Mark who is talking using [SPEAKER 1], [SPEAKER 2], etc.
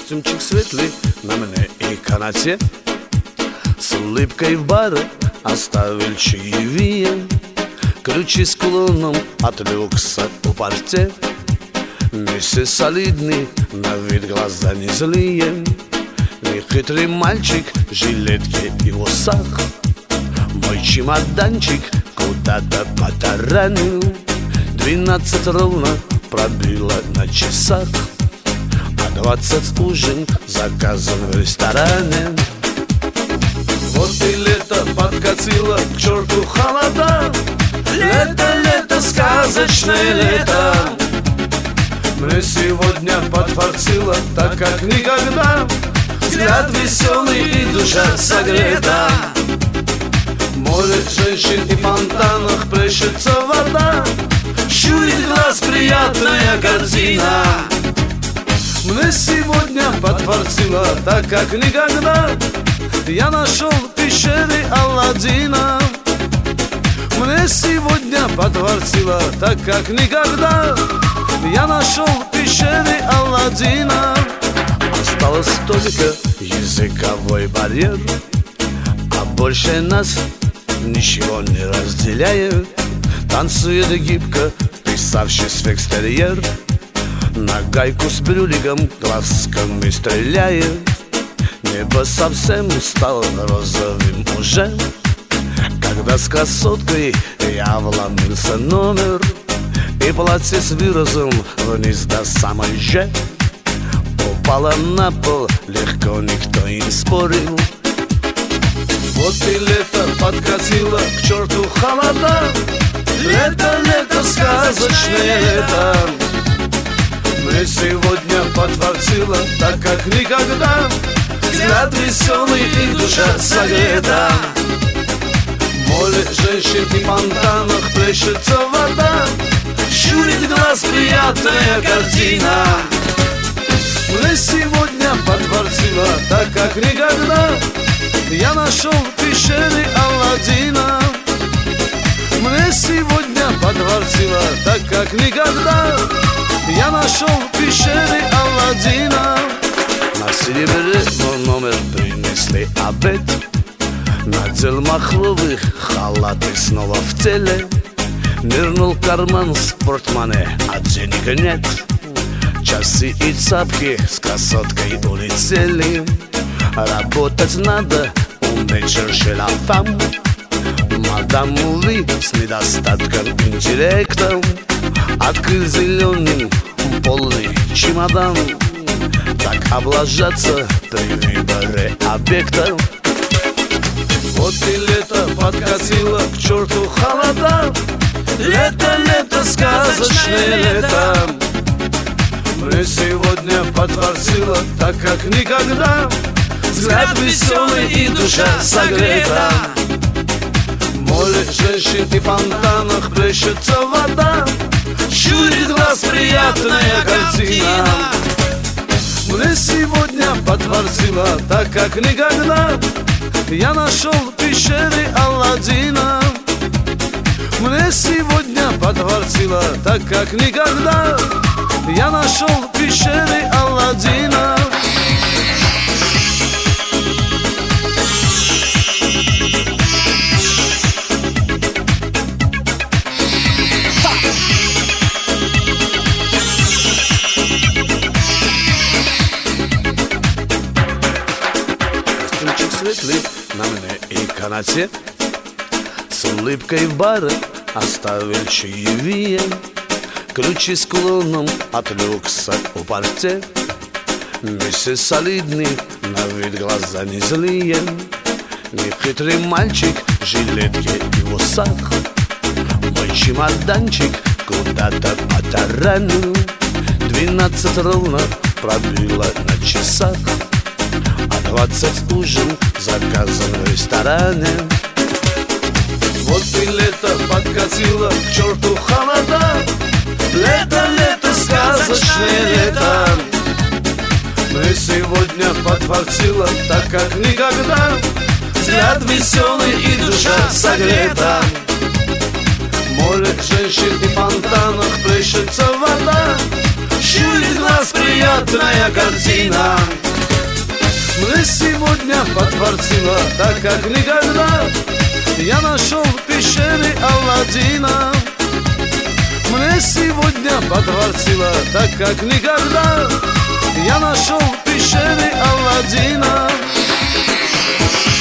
[SPEAKER 1] Костюмчик светлый на мне и канате, с улыбкой в бар оставил чаевые, ключи с кулоном от люкса у порте. Месяц солидный, на вид глаза не злые, нехитрый мальчик в жилетке и в усах. Мой чемоданчик куда-то потаранил, 12 ровно пробило на часах, а 20 ужин заказан в ресторане. Вот и лето подкатило к черту холода, лето, лето, сказочное лето. Мне сегодня подфартило так, как никогда, взгляд веселый и душа согрета. Море женщин и в фонтанах плещется вода, щурит глаз приятная картина. Мне сегодня подфартило так, как никогда, я нашел в пещере Аладдина. Мне сегодня подфартило так, как никогда, я нашел в пещере Аладдина. Осталось только языковой барьер, а больше нас ничего не разделяет. Танцует гибко, вписавшись в экстерьер, на гайку с брюликом глазками стреляет. Небо совсем стало розовым уже, когда с красоткой я вломился номер, и платье с вырозом вниз до самой же упало на пол, легко, никто и не спорил. Вот и лето подкатило к черту холода, лето, лето, сказочное лето. Мне сегодня подфартило так, как никогда, взгляд веселый и душа согрета. Море женщин и в фонтанах плещется вода, щурит глаз приятная картина. Мне сегодня подфартило так, как никогда, я нашел в пещере Аладдина. Мне сегодня подфартило так, как никогда, я нашел в пещере Аладдина. На серебре в номер принесли обед, надел махровый халат и снова в теле. Нырнул в карман с портмоне, а денег нет. Часы и цапки с красоткой улетели. Работать надо, уметь чершила фам. Мадам Ули с недостатком интеллекта открыл зеленым полный чемодан. Так облажаться при выборе объекта. Вот и лето подкатило к черту холода, лето, лето, сказочное лето. Мне сегодня подфартило так, как никогда, взгляд веселый и душа согрета. Море женщин и в фонтанах плещется вода, щурит глаз приятная картина. Мне сегодня подфартило так, как никогда, я нашел в пещере Аладдина. Мне сегодня подфартило так, как никогда, я нашел в пещере Аладдина. Костюмчик светлый на мне и канате, с улыбкой в бар оставил чаевые, ключи с кулоном от люкса у порте. Месяц солидный, на вид глаза не злые, нехитрый мальчик в жилетке и в усах. Мой чемоданчик куда-то потаранил, 12 ровно пробило на часах, а 20 ужин заказан в ресторане. Вот и лето подкатило к черту холода, лето, лето, сказочное лето. Мне сегодня подфартило так, как никогда, взгляд веселый и душа согрета. Море женщин и в фонтанах плещется вода, щурит глаз приятная крупная картина. Мне сегодня подфартило так, как никогда. Я нашел в пещере Аладдина. Мне сегодня подфартило так, как никогда. Я нашел в пещере Аладдина.